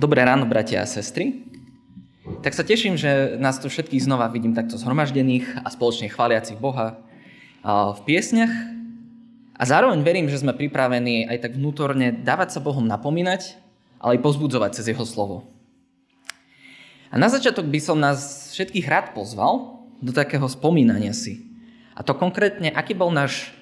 Dobré ráno, bratia a sestry. Tak sa teším, že nás tu všetkých znova vidím takto zhromaždených a spoločne chváliacich Boha v piesňach. A zároveň verím, že sme pripravení aj tak vnútorne dávať sa Bohom napomínať, ale aj pozbudzovať cez Jeho slovo. A na začiatok by som nás všetkých rád pozval do takého spomínania si. A to konkrétne, aký bol náš...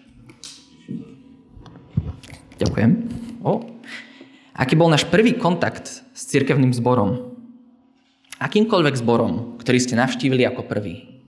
Ďakujem. Aký bol náš prvý kontakt s cirkevným zborom? Akýmkoľvek zborom, ktorý ste navštívili ako prvý?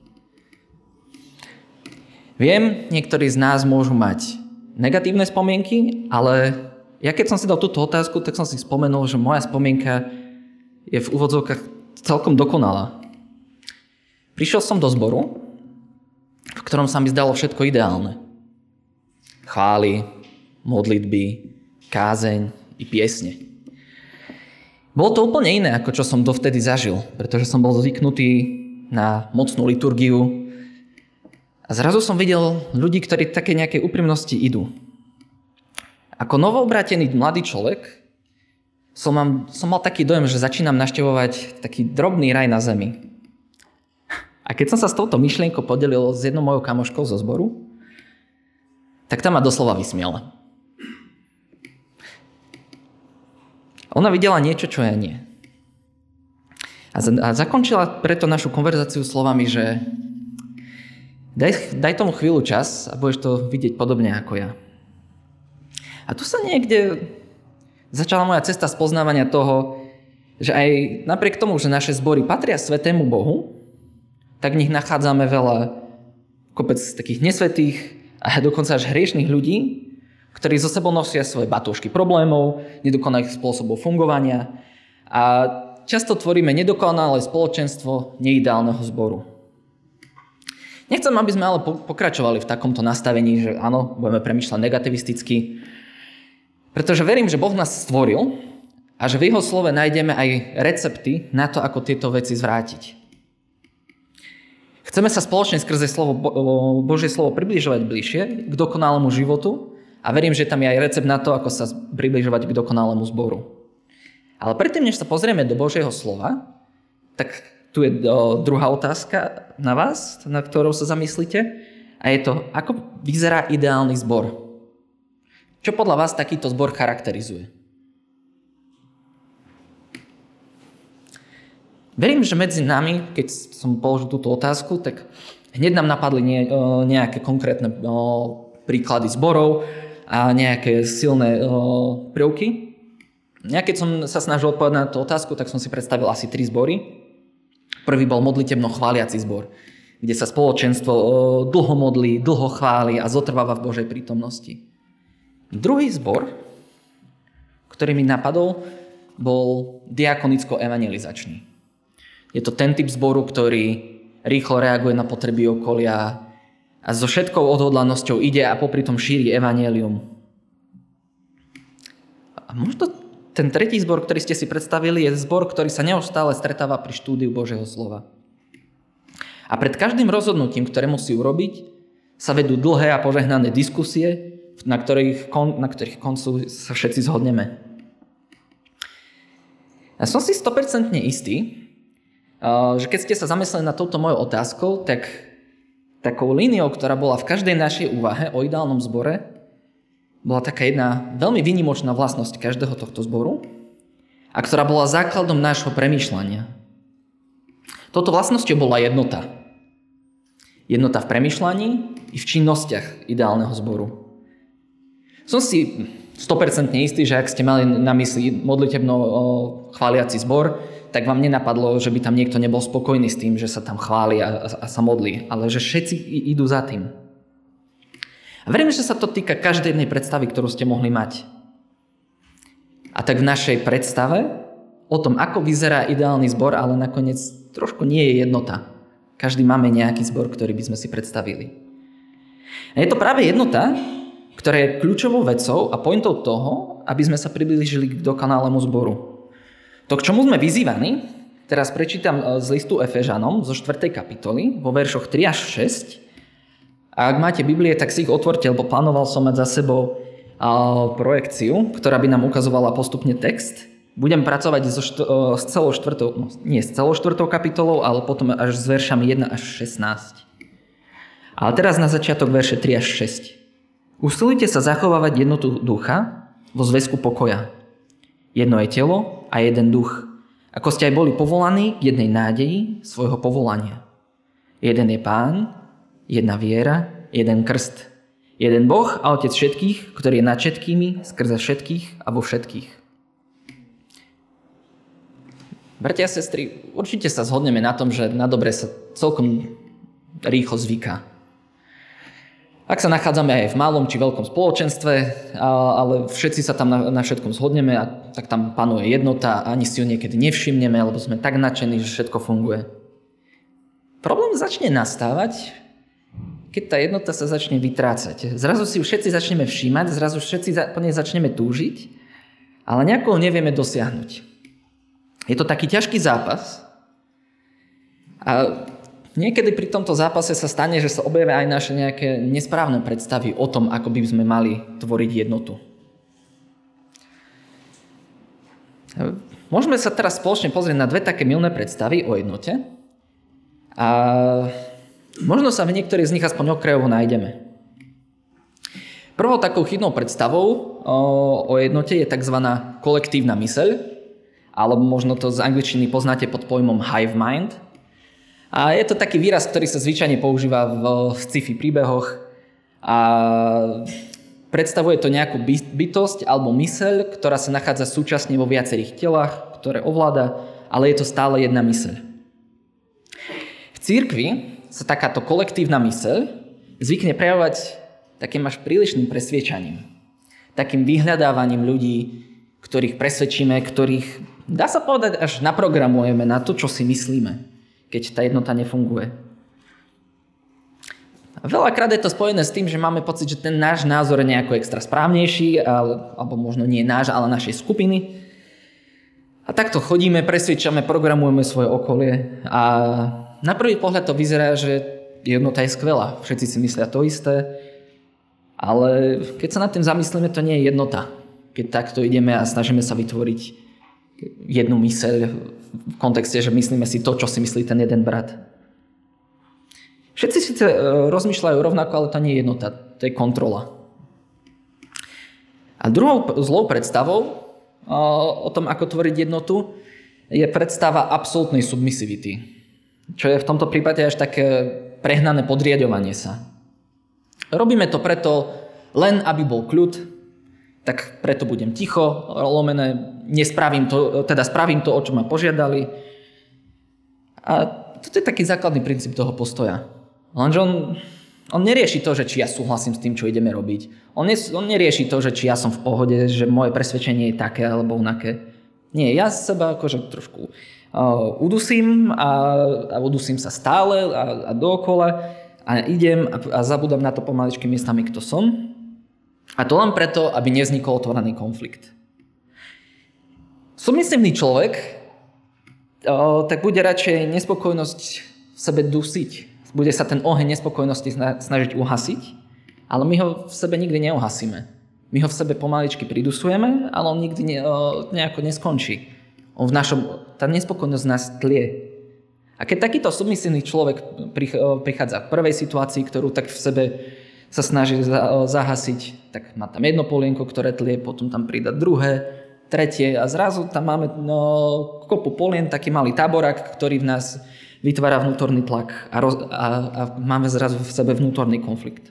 Viem, niektorí z nás môžu mať negatívne spomienky, ale ja keď som si dal túto otázku, tak som si spomenul, že moja spomienka je v úvodzovkách celkom dokonalá. Prišiel som do zboru, v ktorom sa mi zdalo všetko ideálne. Chvály, modlitby, kázeň i piesne. Bolo to úplne iné, ako čo som dovtedy zažil, pretože som bol zvyknutý na mocnú liturgiu a zrazu som videl ľudí, ktorí také nejakej úprimnosti idú. Ako novoobrátený mladý človek som mal taký dojem, že začínam navštevovať taký drobný raj na zemi. A keď som sa s touto myšlienkou podelil s jednou mojou kamoškou zo zboru, tak tá ma doslova vysmiala. Ona videla niečo, čo ja nie. A zakončila preto našu konverzáciu slovami, že daj tomu chvíľu čas a budeš to vidieť podobne ako ja. A tu sa niekde začala moja cesta spoznávania toho, že aj napriek tomu, že naše zbory patria svätému Bohu, tak v nich nachádzame veľa kopec takých nesvätých a dokonca až hriešnych ľudí, ktorí zo sebou nosia svoje batúšky problémov, nedokonalých spôsobov fungovania a často tvoríme nedokonalé spoločenstvo neideálneho zboru. Nechcem, aby sme ale pokračovali v takomto nastavení, že áno, budeme premýšľať negativisticky, pretože verím, že Boh nás stvoril a že v Jeho slove nájdeme aj recepty na to, ako tieto veci zvrátiť. Chceme sa spoločne skrze Božie slovo približovať bližšie k dokonalému životu, a verím, že tam je aj recept na to, ako sa približovať k dokonalému zboru. Ale predtým, než sa pozrieme do Božieho slova, tak tu je druhá otázka na vás, na ktorou sa zamyslíte. A je to, ako vyzerá ideálny zbor? Čo podľa vás takýto zbor charakterizuje? Verím, že medzi nami, keď som položil túto otázku, tak hneď nám napadli nejaké konkrétne príklady zborov, a nejaké silné prvky. Ja keď som sa snažil odpovedať na tú otázku, tak som si predstavil asi 3 zbory. Prvý bol modlitebno-chváliaci zbor, kde sa spoločenstvo dlho modlí, dlho chváli a zotrváva v Božej prítomnosti. Druhý zbor, ktorý mi napadol, bol diakonicko-evangelizačný. Je to ten typ zboru, ktorý rýchlo reaguje na potreby okolia a so všetkou odhodlanosťou ide a popri tom šíri evanjelium. A možno ten tretí zbor, ktorý ste si predstavili, je zbor, ktorý sa neustále stretáva pri štúdiu Božieho slova. A pred každým rozhodnutím, ktoré musí urobiť, sa vedú dlhé a požehnané diskusie, na ktorých koncu sa všetci zhodneme. Ja som si 100% istý, že keď ste sa zamysleli nad touto mojou otázkou, tak takou líniou, ktorá bola v každej našej úvahe o ideálnom zbore, bola taká jedna veľmi výnimočná vlastnosť každého tohto zboru a ktorá bola základom nášho premýšľania. Touto vlastnosťou bola jednota. Jednota v premýšľaní i v činnostiach ideálneho zboru. Som si 100% istý, že ak ste mali na mysli modlitebno-chváliaci zbor, tak vám nenapadlo, že by tam niekto nebol spokojný s tým, že sa tam chváli a sa modlí, ale že všetci idú za tým. A verím, že sa to týka každej jednej predstavy, ktorú ste mohli mať. A tak v našej predstave o tom, ako vyzerá ideálny zbor, ale nakoniec trošku nie je jednota. Každý máme nejaký zbor, ktorý by sme si predstavili. A je to práve jednota, ktorá je kľúčovou vecou a pointou toho, aby sme sa priblížili k dokonalému zboru. To, k čomu sme vyzývaní, teraz prečítam z listu Efežanom zo 4. kapitoly vo veršoch 3 až 6. A ak máte Biblie, tak si ich otvorte, lebo plánoval som mať za sebou projekciu, ktorá by nám ukazovala postupne text. Budem pracovať s celou štvrtou kapitolou, ale potom až s veršami 1 až 16. Ale teraz na začiatok verše 3 až 6. Usilujte sa zachovávať jednotu ducha vo zväzku pokoja. Jedno je telo a jeden duch. Ako ste aj boli povolaní k jednej nádeji svojho povolania. Jeden je Pán, jedna viera, jeden krst. Jeden Boh a Otec všetkých, ktorý je nad všetkými, skrze všetkých a vo všetkých. Bratia a sestry, určite sa zhodneme na tom, že na dobre sa celkom rýchlo zvyká. Ak sa nachádzame aj v malom či veľkom spoločenstve, ale všetci sa tam na všetkom zhodneme, a tak tam panuje jednota a ani si ju niekedy nevšimneme, lebo sme tak nadšení, že všetko funguje. Problém začne nastávať, keď tá jednota sa začne vytrácať. Zrazu si ju všetci začneme všímať, zrazu všetci po nej začneme túžiť, ale nejako nevieme dosiahnuť. Je to taký ťažký zápas a niekedy pri tomto zápase sa stane, že sa objavia aj naše nejaké nesprávne predstavy o tom, ako by sme mali tvoriť jednotu. Môžeme sa teraz spoločne pozrieť na dve také mylné predstavy o jednote a možno sa v niektorých z nich aspoň okrajovo nájdeme. Prvou takou chybnou predstavou o jednote je tzv. Kolektívna myseľ, alebo možno to z angličtiny poznáte pod pojmom hive mind. A je to taký výraz, ktorý sa zvyčajne používa v sci-fi príbehoch a predstavuje to nejakú bytosť alebo myseľ, ktorá sa nachádza súčasne vo viacerých telách, ktoré ovláda, ale je to stále jedna myseľ. V cirkvi sa takáto kolektívna myseľ zvykne prejavovať takým až prílišným presviečaním. Takým vyhľadávaním ľudí, ktorých presvedčíme, ktorých, dá sa povedať, až naprogramujeme na to, čo si myslíme, keď tá jednota nefunguje. A veľakrát je to spojené s tým, že máme pocit, že ten náš názor je nejako extra správnejší, alebo možno nie náš, ale našej skupiny. A takto chodíme, presvedčame, programujeme svoje okolie a na prvý pohľad to vyzerá, že jednota je skvelá. Všetci si myslia to isté, ale keď sa nad tým zamyslíme, to nie je jednota. Keď takto ideme a snažíme sa vytvoriť jednu myseľ v kontexte, že myslíme si to, čo si myslí ten jeden brat. Všetci síce rozmýšľajú rovnako, ale to nie je jednota, to je kontrola. A druhou zlou predstavou o tom, ako tvoriť jednotu, je predstava absolútnej submisivity, čo je v tomto prípade až také prehnané podriaďovanie sa. Robíme to preto len, aby bol kľud, tak preto budem ticho, lomené, spravím to, o čo ma požiadali. A toto je taký základný princíp toho postoja. Lenže on nerieši to, že či ja súhlasím s tým, čo ideme robiť. On nerieši to, že či ja som v pohode, že moje presvedčenie je také alebo onaké. Nie, ja seba akože trošku udusím a udusím sa stále a dookola a idem a zabudám na to pomaličky miestami, kto som. A to len preto, aby nevznikol otvorený konflikt. Submisívny človek tak bude radšej nespokojnosť v sebe dusiť. Bude sa ten oheň nespokojnosti snažiť uhasiť, ale my ho v sebe nikdy neuhasíme. My ho v sebe pomaličky pridusujeme, ale on nikdy nejako neskončí. Tá nespokojnosť nás tlie. A keď takýto submisívny človek prichádza v prvej situácii, ktorú tak v sebe sa snaží zahasiť, tak má tam jedno polienko, ktoré tlie, potom tam pridá druhé, tretie a zrazu tam máme kopu polien, taký malý táborak, ktorý v nás vytvára vnútorný tlak a máme zrazu v sebe vnútorný konflikt.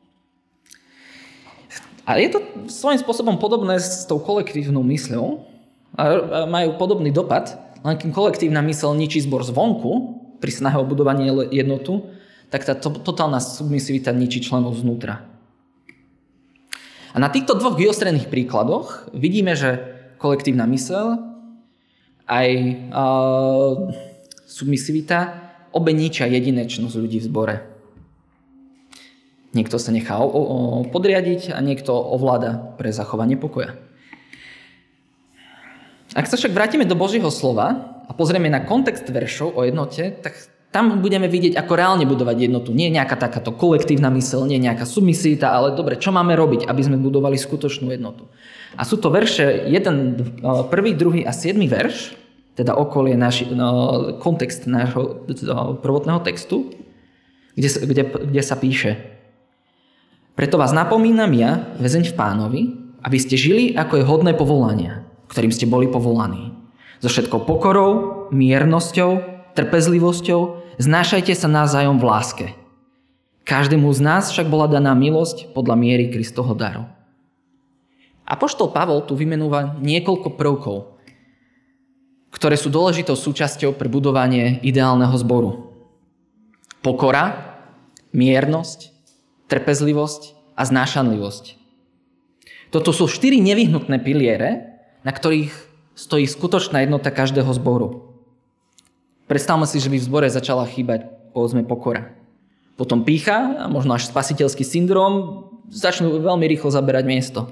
A je to svojím spôsobom podobné s tou kolektívnou mysľou a majú podobný dopad, len kým kolektívna mysľ ničí zbor zvonku pri snahe o budovanie jednotu, tak tá totálna submisivita ničí členov znútra. A na týchto dvoch vyostrených príkladoch vidíme, že kolektívna myseľ aj submisivita obe ničia jedinečnosť ľudí v zbore. Niekto sa nechá podriadiť a niekto ovláda pre zachovanie pokoja. Ak sa však vrátime do Božieho slova a pozrieme na kontext veršov o jednote, tak tam budeme vidieť, ako reálne budovať jednotu. Nie nejaká takáto kolektívna myseľ, nie nejaká submisita, ale dobre, čo máme robiť, aby sme budovali skutočnú jednotu. A sú to verše 1, 2 a 7 verš, teda okolie kontext nášho prvotného textu, kde sa píše: Preto vás napomínam ja, väzeň v Pánovi, aby ste žili, ako je hodné povolania, ktorým ste boli povolaní. So všetkou pokorou, miernosťou, trpezlivosťou, znášajte sa navzájom v láske. Každému z nás však bola daná milosť podľa miery Kristovho daru. Apoštol Pavol tu vymenúva niekoľko prvkov, ktoré sú dôležitou súčasťou pre budovanie ideálneho zboru. Pokora, miernosť, trpezlivosť a znášanlivosť. Toto sú 4 nevyhnutné piliere, na ktorých stojí skutočná jednota každého zboru. Predstavme si, že by v zbore začala chýbať, povedzme, pokora. Potom pýcha a možno až spasiteľský syndrom začnú veľmi rýchlo zaberať miesto.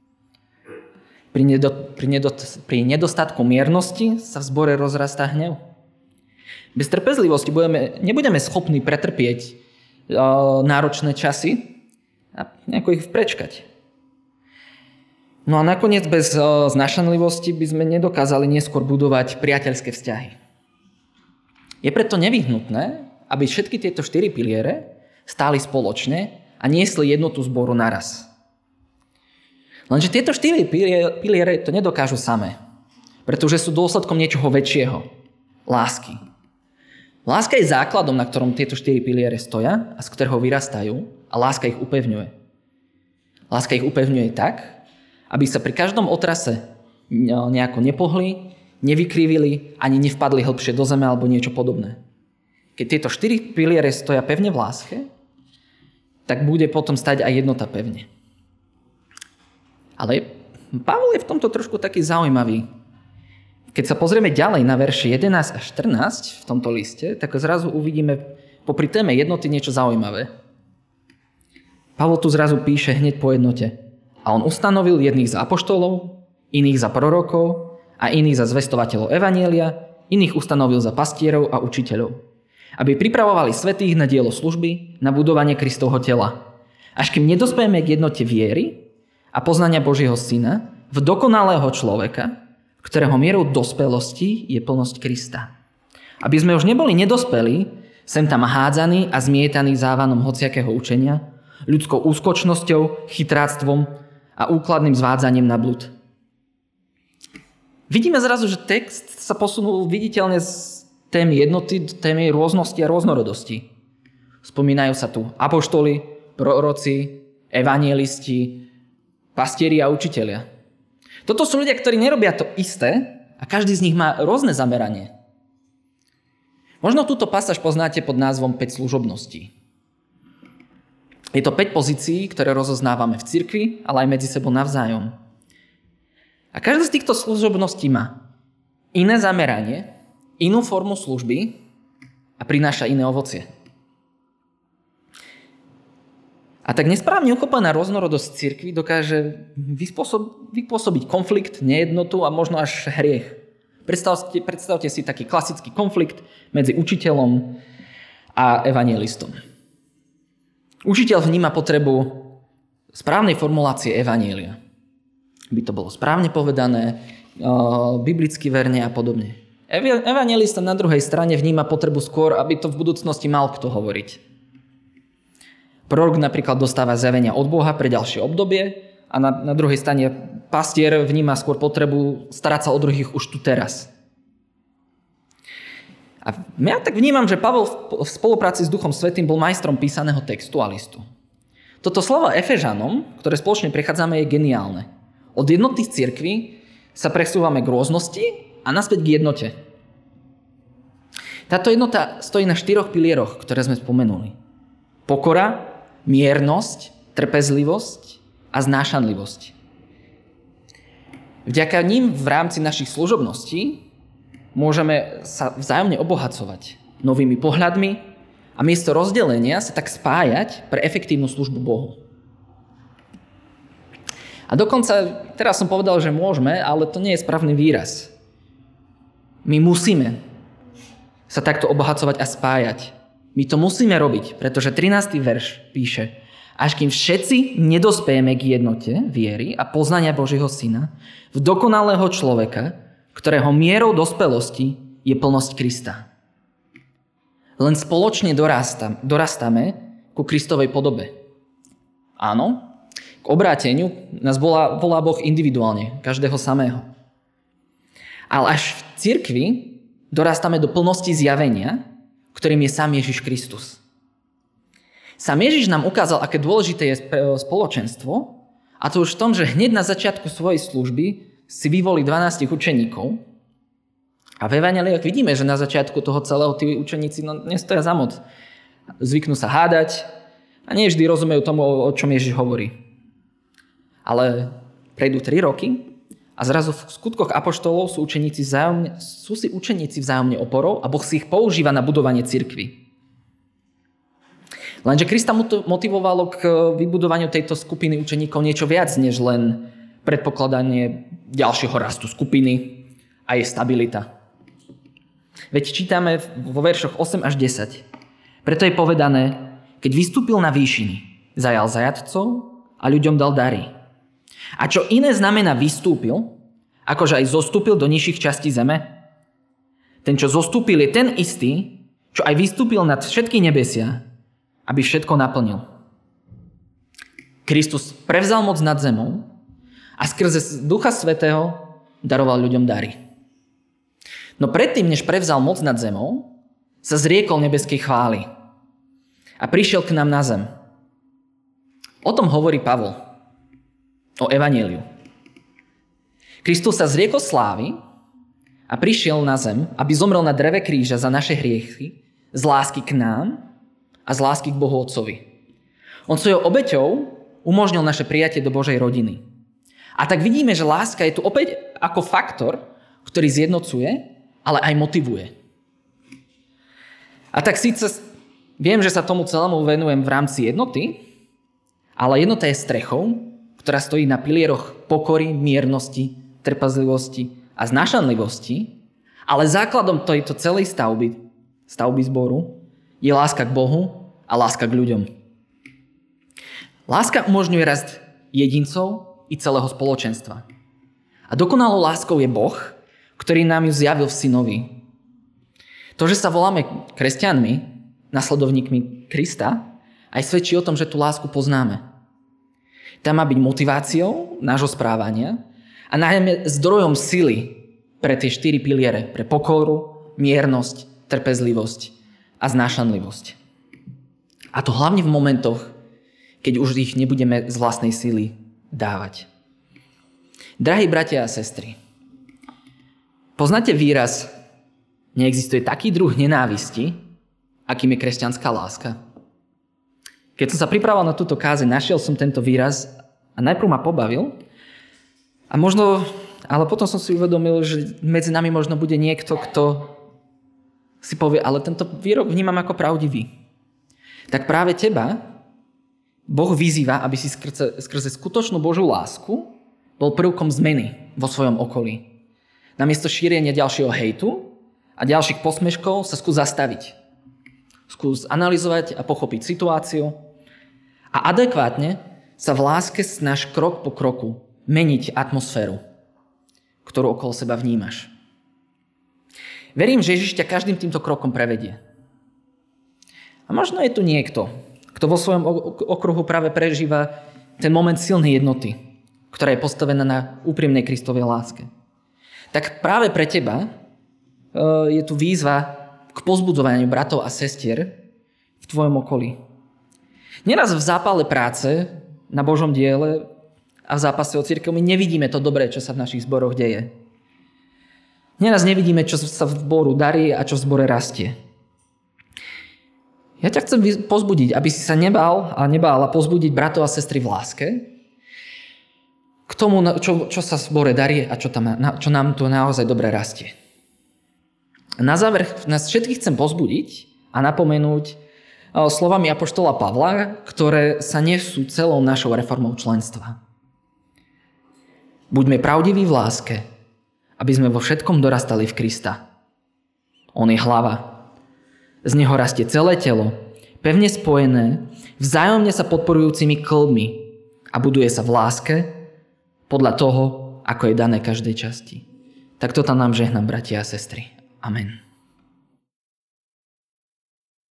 Pri nedostatku miernosti sa v zbore rozrastá hnev. Bez trpezlivosti nebudeme schopní pretrpieť náročné časy a nejako ich prečkať. No a nakoniec bez znášanlivosti by sme nedokázali neskôr budovať priateľské vzťahy. Je preto nevyhnutné, aby všetky tieto 4 piliere stáli spoločne a niesli jednotu zboru naraz. Lenže tieto 4 piliere to nedokážu samé, pretože sú dôsledkom niečoho väčšieho. Lásky. Láska je základom, na ktorom tieto 4 piliere stoja a z ktorého vyrastajú, a láska ich upevňuje. Láska ich upevňuje tak, aby sa pri každom otrase nejako nepohli, nevykrivili, ani nevpadli hlbšie do zeme alebo niečo podobné. Keď tieto 4 piliere stoja pevne v láske, tak bude potom stať aj jednota pevne. Ale Pavol je v tomto trošku taký zaujímavý. Keď sa pozrieme ďalej na verše 11 až 14 v tomto liste, tak zrazu uvidíme popri téme jednoty niečo zaujímavé. Pavol tu zrazu píše hneď po jednote. A on ustanovil jedných za apoštolov, iných za prorokov, a iných za zvestovateľov evanjelia, iných ustanovil za pastierov a učiteľov, aby pripravovali svätých na dielo služby, na budovanie Kristovho tela, až kým nedospejeme k jednote viery a poznania Božieho Syna v dokonalého človeka, ktorého mierou dospelosti je plnosť Krista. Aby sme už neboli nedospelí, sem tam hádzaní a zmietaní závanom hociakého učenia, ľudskou úskočnosťou, chytráctvom a úkladným zvádzaním na blud. Vidíme zrazu, že text sa posunul viditeľne z témy jednoty do témy rôznosti a rôznorodosti. Spomínajú sa tu apoštoli, proroci, evanjelisti, pastieri a učitelia. Toto sú ľudia, ktorí nerobia to isté a každý z nich má rôzne zameranie. Možno túto pasáž poznáte pod názvom 5 služobností. Je to 5 pozícií, ktoré rozoznávame v cirkvi, ale aj medzi sebou navzájom. A každá z týchto služobností má iné zameranie, inú formu služby a prináša iné ovocie. A tak nesprávne uchopená rôznorodosť cirkvi dokáže vypôsobiť konflikt, nejednotu a možno až hriech. Predstavte si taký klasický konflikt medzi učiteľom a evanjelistom. Učiteľ vníma potrebu správnej formulácie evanjelia. By to bolo správne povedané, biblicky verne a podobne. Evanjelista na druhej strane vníma potrebu skôr, aby to v budúcnosti mal kto hovoriť. Prorok napríklad dostáva zjavenia od Boha pre ďalšie obdobie a na druhej strane pastier vníma skôr potrebu starať sa o druhých už tu teraz. A ja tak vnímam, že Pavol v spolupráci s Duchom Svätým bol majstrom písaného textu a listu. Toto slovo Efežanom, ktoré spoločne prechádzame, je geniálne. Od jednoty z cirkvi sa presúvame k rôznosti a naspäť k jednote. Táto jednota stojí na 4 pilieroch, ktoré sme spomenuli. Pokora, miernosť, trpezlivosť a znášanlivosť. Vďaka ním v rámci našich služobností môžeme sa vzájomne obohacovať novými pohľadmi a miesto rozdelenia sa tak spájať pre efektívnu službu Bohu. A dokonca, teraz som povedal, že môžeme, ale to nie je správny výraz. My musíme sa takto obohacovať a spájať. My to musíme robiť, pretože 13. verš píše: až kým všetci nedospejeme k jednote viery a poznania Božieho Syna, v dokonalého človeka, ktorého mierou dospelosti je plnosť Krista. Len spoločne dorastáme ku Kristovej podobe. Áno, k obráteniu nás volá Boh individuálne, každého samého. Ale až v cirkvi dorastáme do plnosti zjavenia, ktorým je sám Ježiš Kristus. Sám Ježiš nám ukázal, aké dôležité je spoločenstvo, a to už v tom, že hneď na začiatku svojej služby si vyvolí 12 učeníkov. A v evanjeliách vidíme, že na začiatku toho celého tí učeníci nestoja za moc. Zvyknú sa hádať a nie vždy rozumejú tomu, o čom Ježiš hovorí. Ale prejdú 3 roky a zrazu v skutkoch apoštolov sú si učeníci vzájomne oporou a Boh si ich používa na budovanie cirkvi. Lenže Krista motivovalo k vybudovaniu tejto skupiny učeníkov niečo viac, než len predpokladanie ďalšieho rastu skupiny a jej stabilita. Veď čítame vo veršoch 8 až 10. Preto je povedané: keď vystúpil na výšiny, zajal zajatcov a ľuďom dal dary. A čo iné znamená vystúpil, akože aj zostúpil do nižších častí zeme? Ten, čo zostúpil, je ten istý, čo aj vystúpil nad všetky nebesia, aby všetko naplnil. Kristus prevzal moc nad zemou a skrze Ducha Svätého daroval ľuďom dary. No predtým, než prevzal moc nad zemou, sa zriekol nebeskej chvály a prišiel k nám na zem. O tom hovorí Pavol, o evanjeliu. Kristus sa zriekol slávy a prišiel na zem, aby zomrel na dreve kríža za naše hriechy, z lásky k nám a z lásky k Bohu Otcovi. On svojou obeťou umožnil naše prijatie do Božej rodiny. A tak vidíme, že láska je tu opäť ako faktor, ktorý zjednocuje, ale aj motivuje. A tak síce viem, že sa tomu celému venujem v rámci jednoty, ale jednota je strechou, ktorá stojí na pilieroch pokory, miernosti, trpezlivosti a znášanlivosti, ale základom tejto celej stavby zboru, je láska k Bohu a láska k ľuďom. Láska umožňuje rast jedincov i celého spoločenstva. A dokonalou láskou je Boh, ktorý nám ju zjavil v Synovi. To, že sa voláme kresťanmi, nasledovníkmi Krista, aj svedčí o tom, že tú lásku poznáme. Tá má byť motiváciou nášho správania a najmä zdrojom sily pre tie 4 piliere, pre pokoru, miernosť, trpezlivosť a znášanlivosť. A to hlavne v momentoch, keď už ich nebudeme z vlastnej sily dávať. Drahí bratia a sestry, poznáte výraz neexistuje taký druh nenávisti, akým je kresťanská láska? Keď som sa pripravoval na túto kázeň, našiel som tento výraz a najprv ma pobavil ale potom som si uvedomil, že medzi nami možno bude niekto, kto si povie, ale tento výrok vnímam ako pravdivý. Tak práve teba Boh vyzýva, aby si skrze skutočnú Božiu lásku bol prvkom zmeny vo svojom okolí. Namiesto šírenia ďalšieho hejtu a ďalších posmeškov sa skús zastaviť. Skús analyzovať a pochopiť situáciu a adekvátne sa v láske snaž krok po kroku meniť atmosféru, ktorú okolo seba vnímaš. Verím, že Ježiš ťa každým týmto krokom prevedie. A možno je tu niekto, kto vo svojom okruhu práve prežíva ten moment silnej jednoty, ktorá je postavená na úprimnej Kristovej láske. Tak práve pre teba je tu výzva k pozbudzovaniu bratov a sestier v tvojom okolí. Neraz v zápale práce na Božom diele a v zápase o cirkev my nevidíme to dobré, čo sa v našich zboroch deje. Neraz nevidíme, čo sa v zboru darí a čo v zbore rastie. Ja ťa chcem pozbudiť, aby si sa nebála pozbudiť bratov a sestry v láske k tomu, čo sa v zbore darí a čo nám tu naozaj dobre rastie. Na záver nás všetkých chcem pozbudiť a napomenúť slovami apoštola Pavla, ktoré sa nesú celou našou reformou členstva. Buďme pravdiví v láske, aby sme vo všetkom dorastali v Krista. On je hlava, Z neho rastie celé telo, pevne spojené, vzájomne sa podporujúcimi kĺbmi a buduje sa v láske podľa toho, ako je dané každej časti. Tak toto nám žehnám, bratia a sestry. Amen.